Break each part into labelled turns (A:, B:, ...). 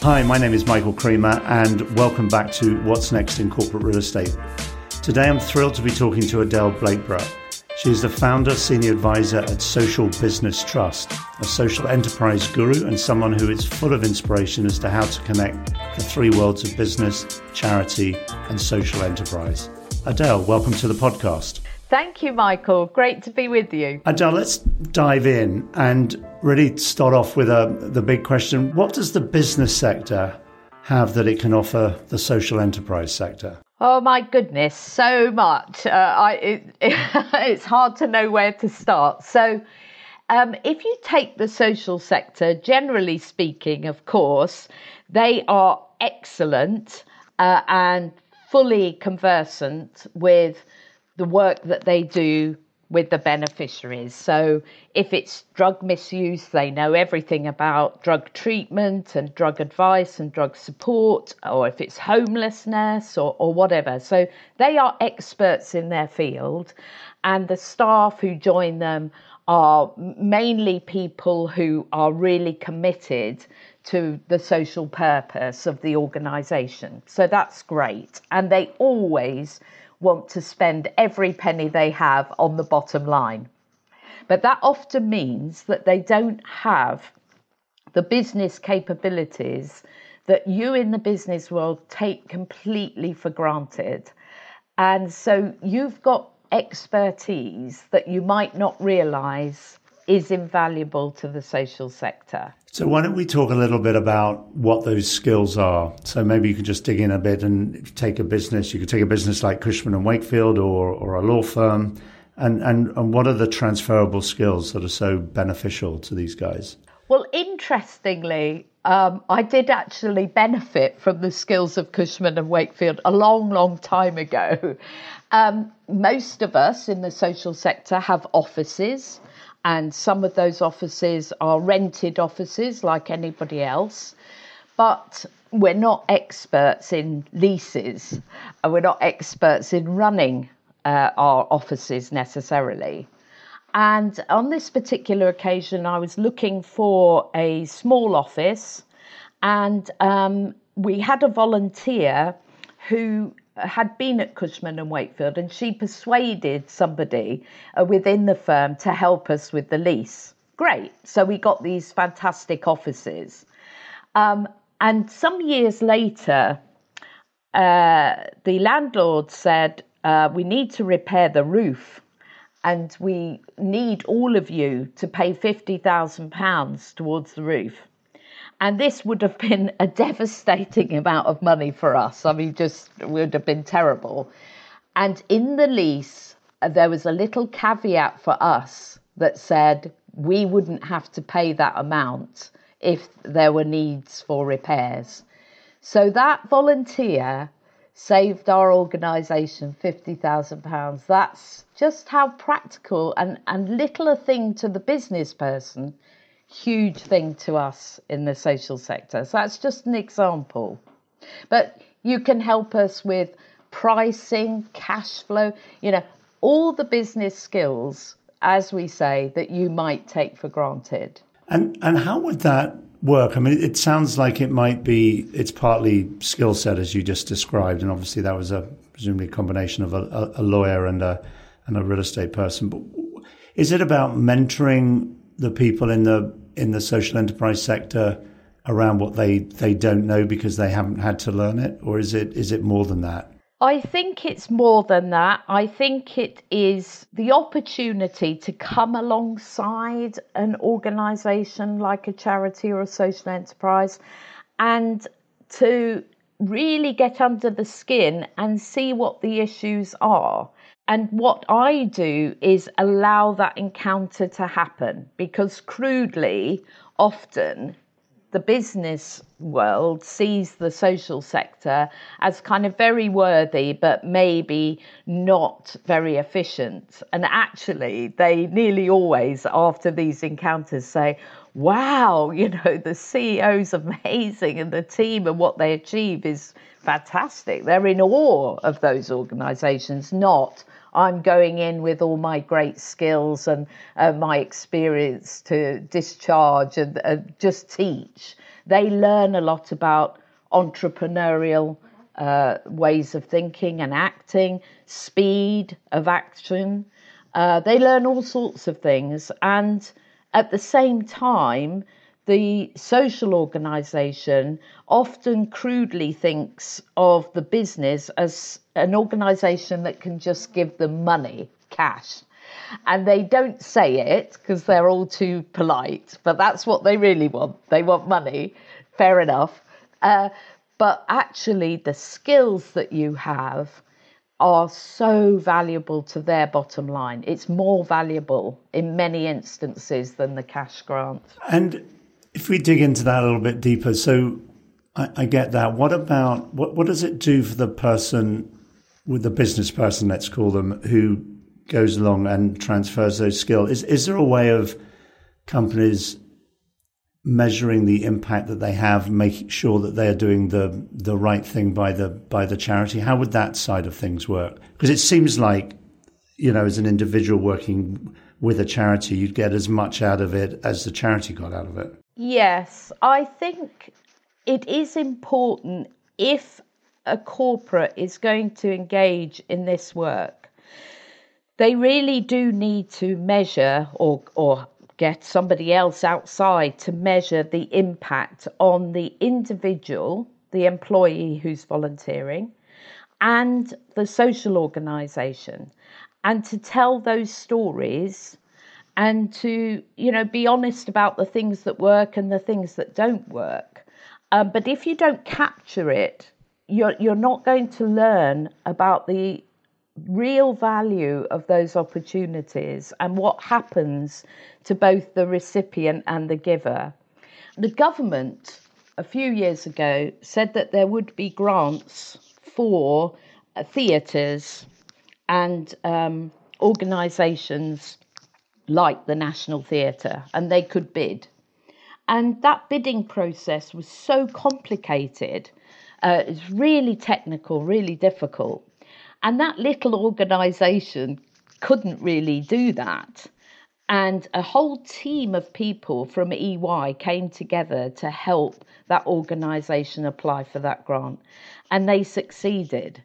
A: Hi, my name is Michael Creamer and welcome back to What's Next in Corporate Real Estate. Today I'm thrilled to be talking to Adele Blakeborough. She is the founder, senior advisor at Social Business Trust, a social enterprise guru and someone who is full of inspiration as to how to connect the three worlds of business, charity and social enterprise. Adele, welcome to the podcast.
B: Thank you, Michael. Great to be with you.
A: Adele, let's dive in and really start off with the big question. What does the business sector have that it can offer the social enterprise sector?
B: Oh, my goodness, so much. It's hard to know where to start. So if you take the social sector, generally speaking, of course, they are excellent and fully conversant with the work that they do with the beneficiaries. So if it's drug misuse, they know everything about drug treatment and drug advice and drug support, or if it's homelessness or whatever. So they are experts in their field, and the staff who join them are mainly people who are really committed to the social purpose of the organisation. So that's great. And they always want to spend every penny they have on the bottom line. But that often means that they don't have the business capabilities that you in the business world take completely for granted. And so you've got expertise that you might not realise is invaluable to the social sector.
A: So why don't we talk a little bit about what those skills are? So maybe you could just dig in a bit and take a business. You could take a business like Cushman & Wakefield or a law firm. And what are the transferable skills that are so beneficial to these guys?
B: Well, interestingly, I did actually benefit from the skills of Cushman & Wakefield a long, long time ago. Most of us in the social sector have offices, and some of those offices are rented offices like anybody else. But we're not experts in leases, and we're not experts in running our offices necessarily. And on this particular occasion, I was looking for a small office, and we had a volunteer who had been at Cushman & Wakefield, and she persuaded somebody within the firm to help us with the lease. Great. So we got these fantastic offices. And some years later, the landlord said, we need to repair the roof, and we need all of you to pay £50,000 towards the roof. And this would have been a devastating amount of money for us. I mean, just would have been terrible. And in the lease, there was a little caveat for us that said we wouldn't have to pay that amount if there were needs for repairs. So that volunteer saved our organisation £50,000. That's just how practical and little a thing to the business person, huge thing to us in the social sector. So that's just an example. But you can help us with pricing, cash flow, all the business skills, as we say, that you might take for granted.
A: And how would that work? I mean, it sounds like it's partly skill set, as you just described, and obviously that was presumably a combination of a lawyer and a real estate person. But is it about mentoring the people in the social enterprise sector around what they don't know because they haven't had to learn it? Or is it more than that?
B: I think it's more than that. I think it is the opportunity to come alongside an organisation like a charity or a social enterprise and to really get under the skin and see what the issues are. And what I do is allow that encounter to happen, because crudely, often the business world sees the social sector as kind of very worthy, but maybe not very efficient. And actually, they nearly always, after these encounters, say, wow, the CEO's amazing and the team and what they achieve is fantastic. They're in awe of those organisations, not I'm going in with all my great skills and my experience to discharge and just teach. They learn a lot about entrepreneurial ways of thinking and acting, speed of action. They learn all sorts of things. And at the same time, the social organisation often crudely thinks of the business as an organisation that can just give them money, cash. And they don't say it because they're all too polite, but that's what they really want. They want money, fair enough. But actually, the skills that you have are so valuable to their bottom line. It's more valuable in many instances than the cash grant.
A: And if we dig into that a little bit deeper, so I get that. What about, what does it do for the person, with the business person, let's call them, who goes along and transfers those skills? Is there a way of companies measuring the impact that they have, making sure that they are doing the right thing by the charity? How would that side of things work? Because it seems like, as an individual working with a charity, you'd get as much out of it as the charity got out of it.
B: Yes, I think it is important, if a corporate is going to engage in this work, they really do need to measure or get somebody else outside to measure the impact on the individual, the employee who's volunteering, and the social organisation, and to tell those stories and to, be honest about the things that work and the things that don't work. But if you don't capture it, you're not going to learn about the real value of those opportunities and what happens to both the recipient and the giver. The government, a few years ago, said that there would be grants for theatres and organisations like the National Theatre, and they could bid. And that bidding process was so complicated. It's really technical, really difficult. And that little organisation couldn't really do that. And a whole team of people from EY came together to help that organisation apply for that grant. And they succeeded.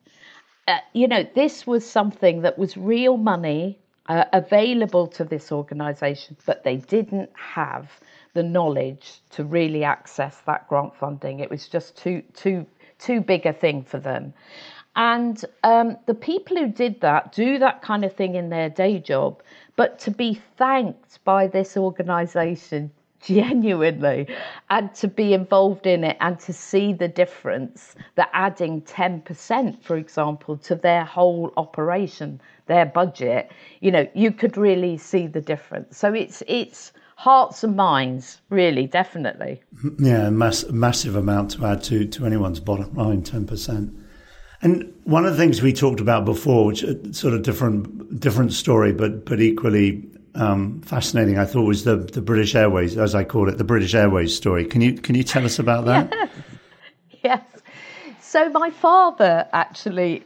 B: This was something that was real money available to this organisation, but they didn't have the knowledge to really access that grant funding. It was just too big a thing for them. And the people who did that do that kind of thing in their day job, but to be thanked by this organisation genuinely and to be involved in it and to see the difference, that adding 10%, for example, to their whole operation, their budget, you could really see the difference. So it's hearts and minds, really, definitely.
A: Yeah, massive amount to add to anyone's bottom line, 10%. And one of the things we talked about before, which is sort of different story, but equally fascinating, I thought, was the British Airways, as I call it, the British Airways story. Can you tell us about that?
B: Yes. So my father actually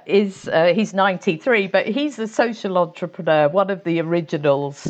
B: he's 93, but he's a social entrepreneur, one of the originals.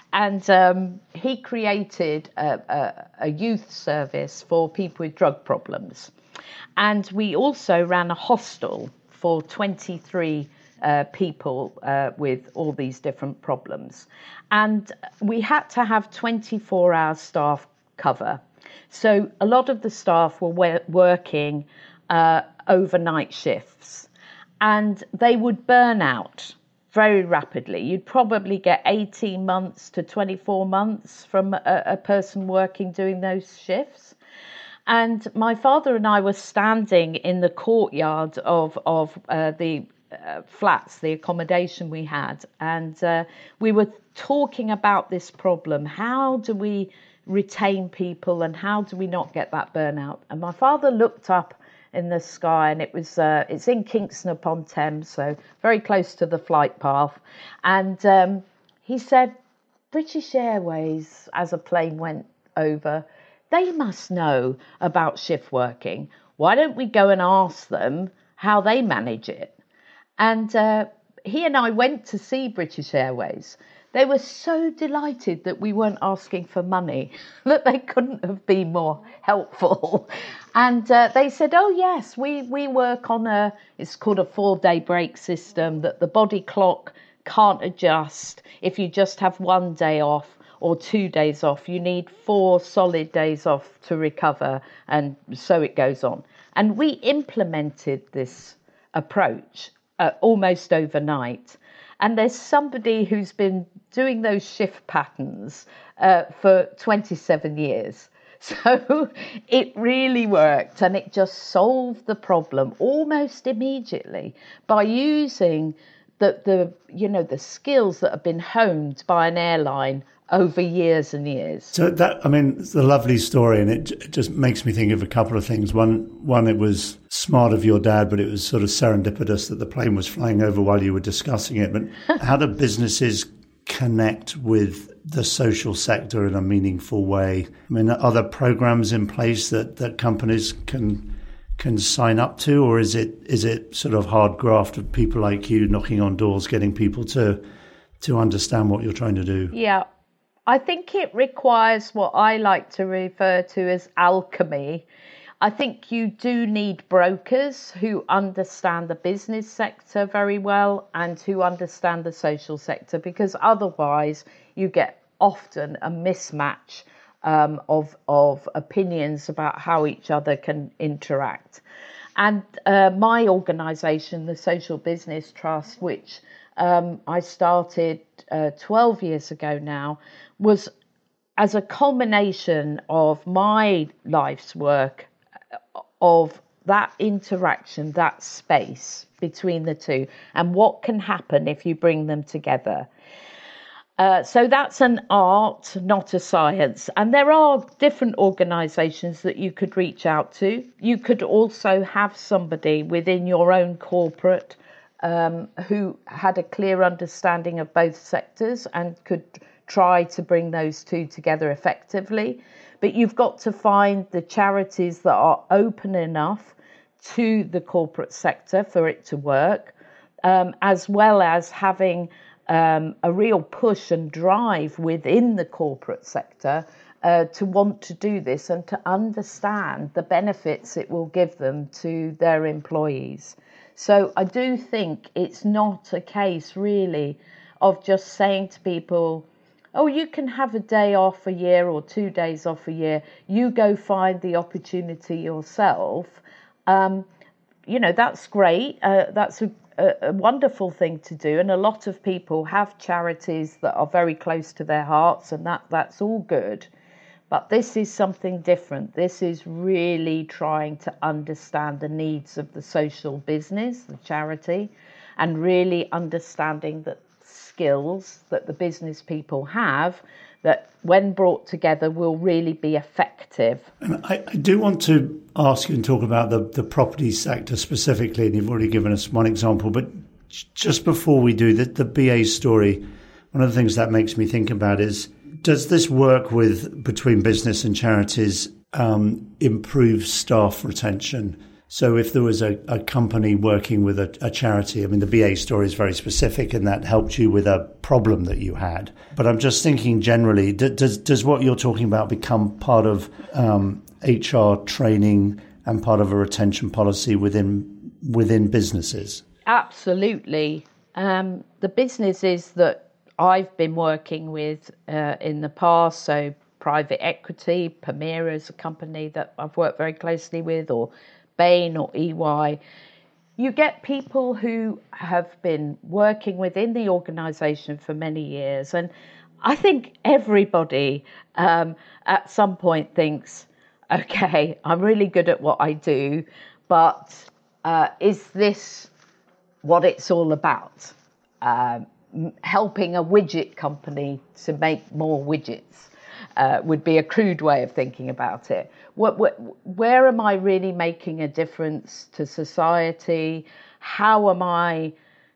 B: And he created a youth service for people with drug problems. And we also ran a hostel for 23 people with all these different problems. And we had to have 24-hour staff cover. So a lot of the staff were working overnight shifts, and they would burn out very rapidly. You'd probably get 18 months to 24 months from a person working doing those shifts. And my father and I were standing in the courtyard of the flats, the accommodation we had, and we were talking about this problem. How do we retain people and how do we not get that burnout? And my father looked up in the sky, and it's in Kingston upon Thames, so very close to the flight path. And he said, British Airways, as a plane went over, they must know about shift working. Why don't we go and ask them how they manage it? And he and I went to see British Airways. They were so delighted that we weren't asking for money, that they couldn't have been more helpful. And they said, oh, yes, we work on it's called a 4-day break system, that the body clock can't adjust if you just have 1 day off or 2 days off. You need 4 solid days off to recover, and so it goes on. And we implemented this approach almost overnight. And there's somebody who's been doing those shift patterns for 27 years. So it really worked, and it just solved the problem almost immediately by using the skills that have been honed by an airline over years and years.
A: So it's a lovely story, and it just makes me think of a couple of things. One, it was smart of your dad, but it was sort of serendipitous that the plane was flying over while you were discussing it. But how do businesses connect with the social sector in a meaningful way? I mean, are there programs in place that companies can sign up to, or is it sort of hard graft of people like you knocking on doors, getting people to understand what you're trying to do?
B: Yeah. I think it requires what I like to refer to as alchemy. I think you do need brokers who understand the business sector very well and who understand the social sector, because otherwise you get often a mismatch of opinions about how each other can interact. And my organisation, the Social Business Trust, which I started 12 years ago now, was as a culmination of my life's work, of that interaction, that space between the two, and what can happen if you bring them together. So that's an art, not a science. And there are different organisations that you could reach out to. You could also have somebody within your own corporate who had a clear understanding of both sectors and could try to bring those two together effectively. But you've got to find the charities that are open enough to the corporate sector for it to work, as well as having a real push and drive within the corporate sector to want to do this and to understand the benefits it will give them to their employees. So I do think it's not a case really of just saying to people, oh, you can have a day off a year or 2 days off a year. You go find the opportunity yourself. That's great. That's a wonderful thing to do. And a lot of people have charities that are very close to their hearts, and that's all good. But this is something different. This is really trying to understand the needs of the social business, the charity, and really understanding that skills that the business people have that when brought together will really be effective.
A: And I do want to ask you and talk about the property sector specifically, and you've already given us one example, but just before we do the BA story, one of the things that makes me think about is, does this work between business and charities improve staff retention? So if there was a company working with a charity, I mean, the BA story is very specific and that helped you with a problem that you had. But I'm just thinking generally, does what you're talking about become part of HR training and part of a retention policy within businesses?
B: Absolutely. The businesses that I've been working with in the past, so private equity, Permira is a company that I've worked very closely with, or Bain or EY, you get people who have been working within the organisation for many years. And I think everybody at some point thinks, okay, I'm really good at what I do, but is this what it's all about? Helping a widget company to make more widgets would be a crude way of thinking about it. Where am I really making a difference to society? How am I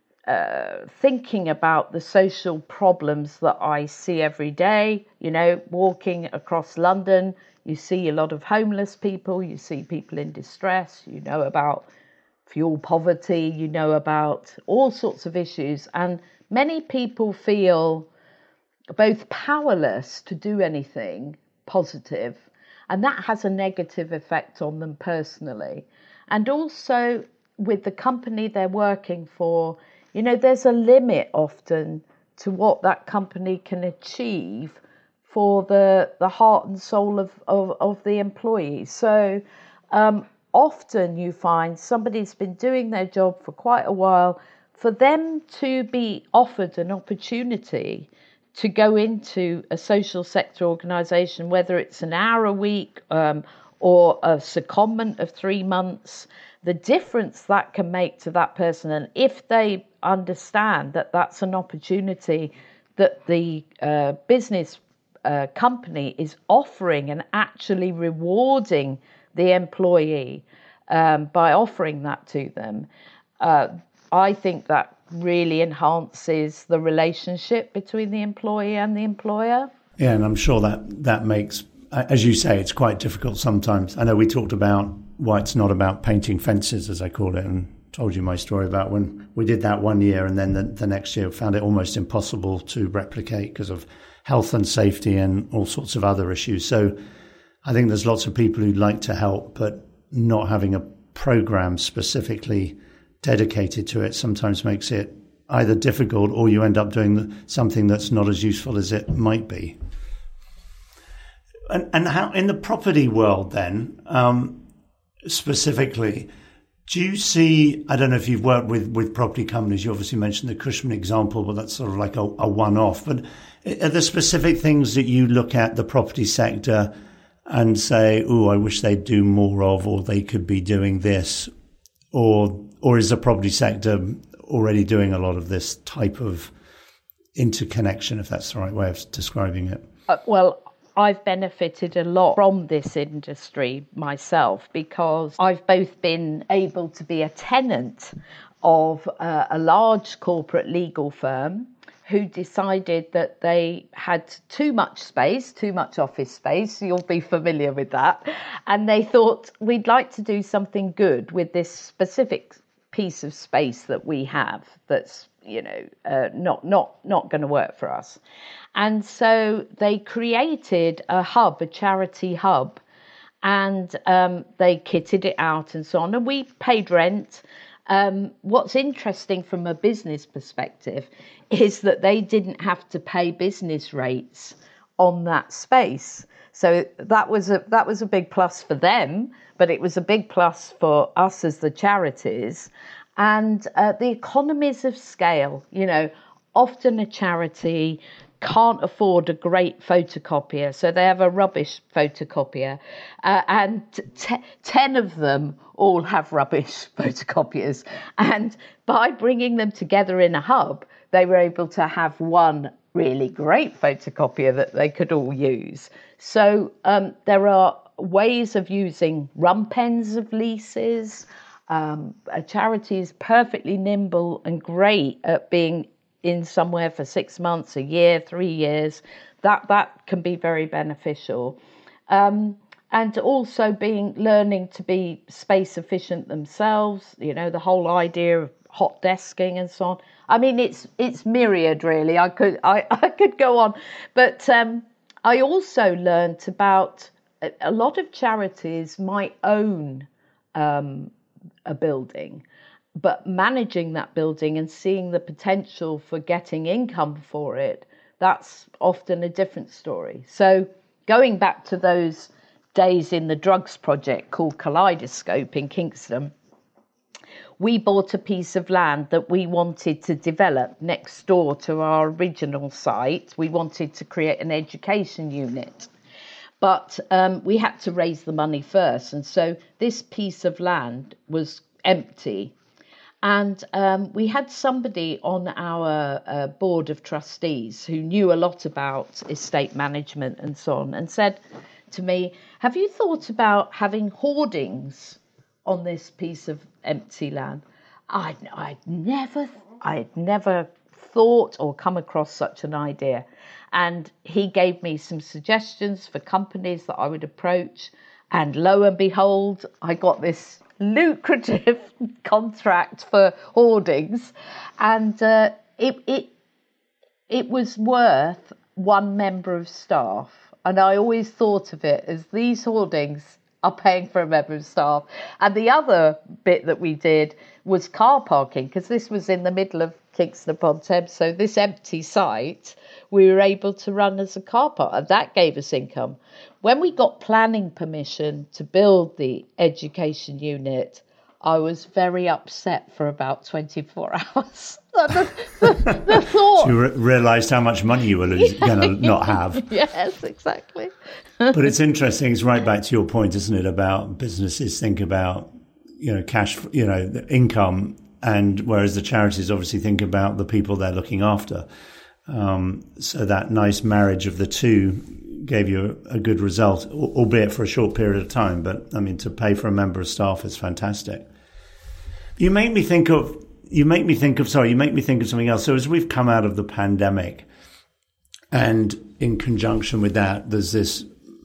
B: thinking about the social problems that I see every day? Walking across London, you see a lot of homeless people, you see people in distress, you know about fuel poverty, you know about all sorts of issues. And many people feel both powerless to do anything positive, and that has a negative effect on them personally. And also with the company they're working for, you know, there's a limit often to what that company can achieve for the heart and soul of the employees. So often you find somebody's been doing their job for quite a while, for them to be offered an opportunity to go into a social sector organisation, whether it's an hour a week or a secondment of 3 months, the difference that can make to that person. And if they understand that that's an opportunity that the business company is offering and actually rewarding the employee by offering that to them, I think that really enhances the relationship between the employee and the employer.
A: Yeah, and I'm sure that makes, as you say, it's quite difficult sometimes. I know we talked about why it's not about painting fences, as I call it, and told you my story about when we did that one year, and then the next year found it almost impossible to replicate because of health and safety and all sorts of other issues. So I think there's lots of people who'd like to help, but not having a program specifically dedicated to it sometimes makes it either difficult, or you end up doing something that's not as useful as it might be. And how in the property world then, specifically, do you see, I don't know if you've worked with property companies, you obviously mentioned the Cushman example, but that's sort of like a one-off, but are there specific things that you look at the property sector and say, oh, I wish they'd do more of, or they could be doing this, or is the property sector already doing a lot of this type of interconnection, if that's the right way of describing it?
B: Well, I've benefited a lot from this industry myself, because I've both been able to be a tenant of a large corporate legal firm who decided that they had too much space, too much office space. You'll be familiar with that. And they thought, we'd like to do something good with this specific piece of space that we have that's, you know, not going to work for us. And so they created a hub, a charity hub, and they kitted it out and so on. And we paid rent. What's interesting from a business perspective is that they didn't have to pay business rates on that space. So that was a big plus for them, but it was a big plus for us as the charities. And the economies of scale, you know, often a charity can't afford a great photocopier, so they have a rubbish photocopier, and 10 of them all have rubbish photocopiers. And by bringing them together in a hub, they were able to have one really great photocopier that they could all use. So there are ways of using run pens of leases. A charity is perfectly nimble and great at being in somewhere for 6 months, a year, 3 years. That can be very beneficial. And also learning to be space efficient themselves, you know, the whole idea of hot desking and so on. I mean, it's myriad, really. I could go on. But I also learnt about a lot of charities might own a building, but managing that building and seeing the potential for getting income for it, that's often a different story. So going back to those days in the drugs project called Kaleidoscope in Kingston, we bought a piece of land that we wanted to develop next door to our original site. We wanted to create an education unit, but we had to raise the money first. And so this piece of land was empty. And we had somebody on our board of trustees who knew a lot about estate management and so on, and said to me, have you thought about having hoardings on this piece of empty land? I'd never thought or come across such an idea. And he gave me some suggestions for companies that I would approach. And lo and behold, I got this lucrative contract for hoardings. And it was worth one member of staff. And I always thought of it as these hoardings are paying for a member of staff. And the other bit that we did was car parking, because this was in the middle of Kingston upon Thames. So this empty site, we were able to run as a car park, and that gave us income. When we got planning permission to build the education unit, I was very upset for about 24 hours. the thought.
A: So you realised how much money you were going to not have.
B: Yes, exactly.
A: But it's interesting. It's right back to your point, isn't it, about businesses think about, cash, the income, and whereas the charities obviously think about the people they're looking after. So that nice marriage of the two gave you a good result, albeit for a short period of time. But I mean, to pay for a member of staff is fantastic. You make me think of something else. So as we've come out of the pandemic, and in conjunction with that, there's this,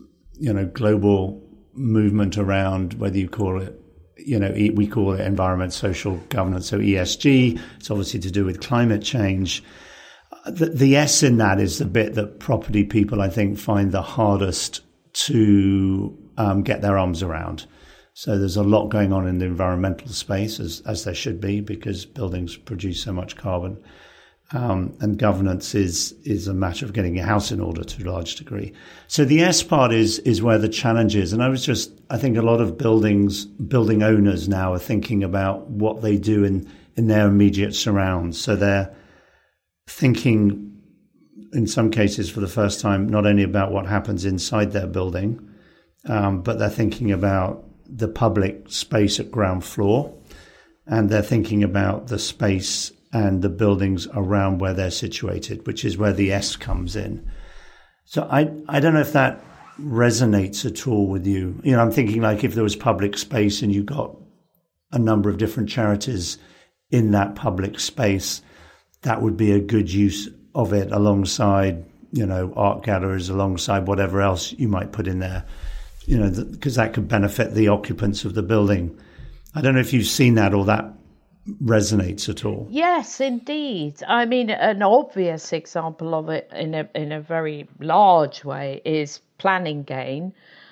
A: global movement around, whether you call it, we call it environment, social governance, so ESG. It's obviously to do with climate change. The S in that is the bit that property people, I think, find the hardest to get their arms around. So there's a lot going on in the environmental space, as there should be, because buildings produce so much carbon. And governance is a matter of getting your house in order to a large degree. So the S part is where the challenge is. And I think a lot of building owners now are thinking about what they do in their immediate surrounds. So they're thinking, in some cases for the first time, not only about what happens inside their building, but they're thinking about the public space at ground floor, and they're thinking about the space and the buildings around where they're situated, which is where the S comes in. So I don't know if that resonates at all with you. I'm thinking like if there was public space and you got a number of different charities in that public space, that would be a good use of it alongside, art galleries, alongside whatever else you might put in there, because that could benefit the occupants of the building. I don't know if you've seen that or that resonates at all.
B: Yes, indeed. I mean, an obvious example of it in a very large way is planning gain.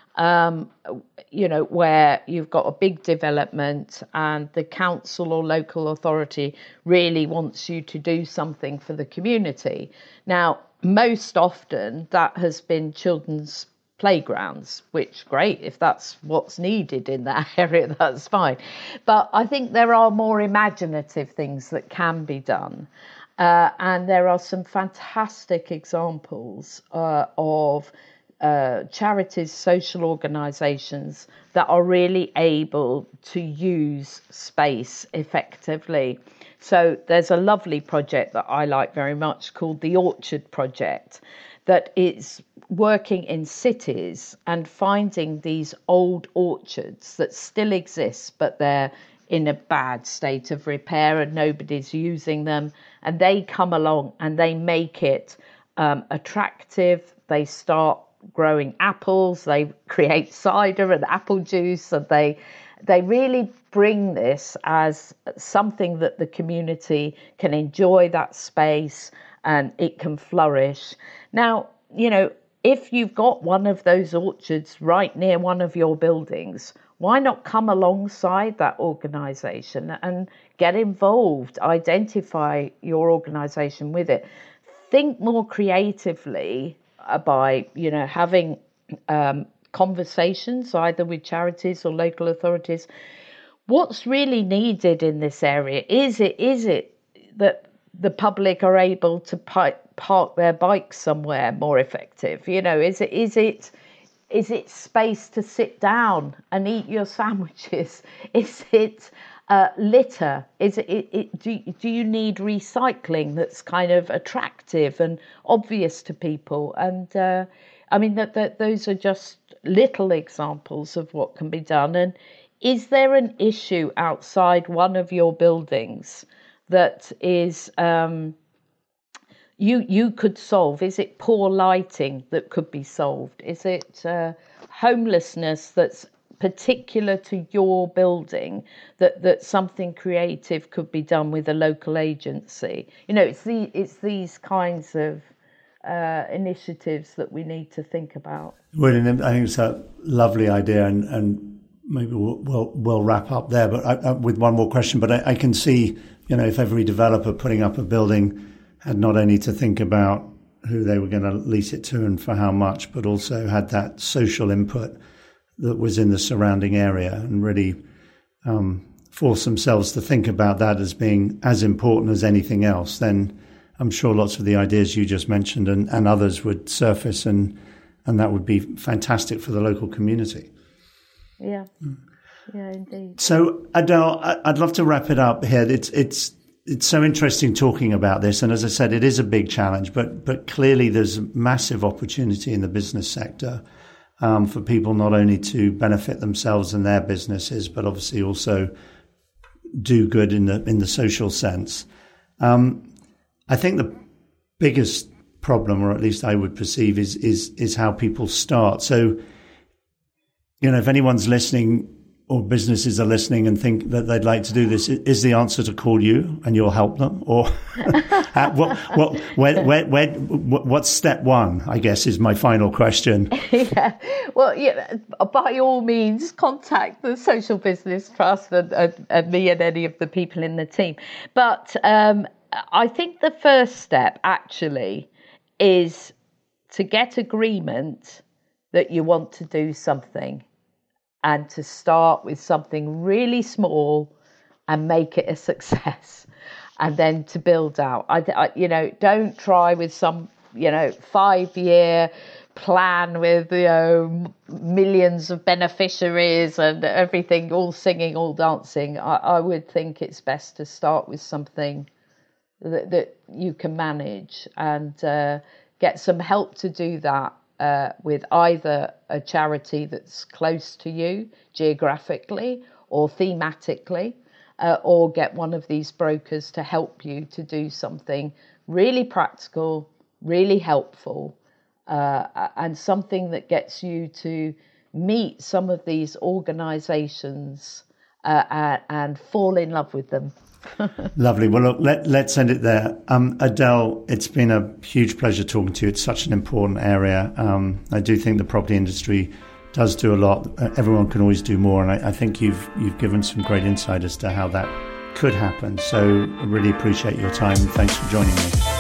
B: Where you've got a big development and the council or local authority really wants you to do something for the community. Now, most often that has been children's playgrounds, which great, if that's what's needed in that area, that's fine. But I think there are more imaginative things that can be done. And there are some fantastic examples of charities, social organisations that are really able to use space effectively. So there's a lovely project that I like very much called the Orchard Project, that is working in cities and finding these old orchards that still exist, but they're in a bad state of repair and nobody's using them. And they come along and they make it attractive. They start growing apples, they create cider and apple juice, and they really bring this as something that the community can enjoy, that space, and it can flourish. Now, if you've got one of those orchards right near one of your buildings, why not come alongside that organisation and get involved, identify your organisation with it, think more creatively by having conversations either with charities or local authorities. What's really needed in this area? Is it that the public are able to park their bikes somewhere more effective? Is it space to sit down and eat your sandwiches? Is it litter? Do you need recycling that's kind of attractive and obvious to people? And those are just little examples of what can be done. And is there an issue outside one of your buildings that is you could solve? Is it poor lighting that could be solved? Is it homelessness that's particular to your building, that something creative could be done with a local agency? It's these kinds of initiatives that we need to think about.
A: Well, I think it's a lovely idea, and maybe we'll wrap up there. But with one more question. But I can see, if every developer putting up a building had not only to think about who they were going to lease it to and for how much, but also had that social input that was in the surrounding area, and really force themselves to think about that as being as important as anything else, then I'm sure lots of the ideas you just mentioned and others would surface, and that would be fantastic for the local community.
B: Yeah, indeed.
A: So, Adele, I'd love to wrap it up here. It's so interesting talking about this, and as I said, it is a big challenge, but clearly there's massive opportunity in the business sector for people not only to benefit themselves and their businesses, but obviously also do good in the social sense. I think the biggest problem, or at least I would perceive, is how people start. So, if anyone's listening or businesses are listening and think that they'd like to do this, is the answer to call you and you'll help them? Or what's step one, I guess, is my final question.
B: Yeah. Well, by all means, contact the Social Business Trust and me and any of the people in the team. But I think the first step actually is to get agreement that you want to do something, and to start with something really small and make it a success, and then to build out. Don't try with some 5-year plan with millions of beneficiaries and everything, all singing, all dancing. I would think it's best to start with something that you can manage, and get some help to do that with either a charity that's close to you geographically or thematically, or get one of these brokers to help you to do something really practical, really helpful, and something that gets you to meet some of these organisations and fall in love with them.
A: Lovely. Well, look, let's end it there. Adele, it's been a huge pleasure talking to you. It's such an important area. I do think the property industry does do a lot. Everyone can always do more, and I think you've given some great insight as to how that could happen. So I really appreciate your time, and thanks for joining me.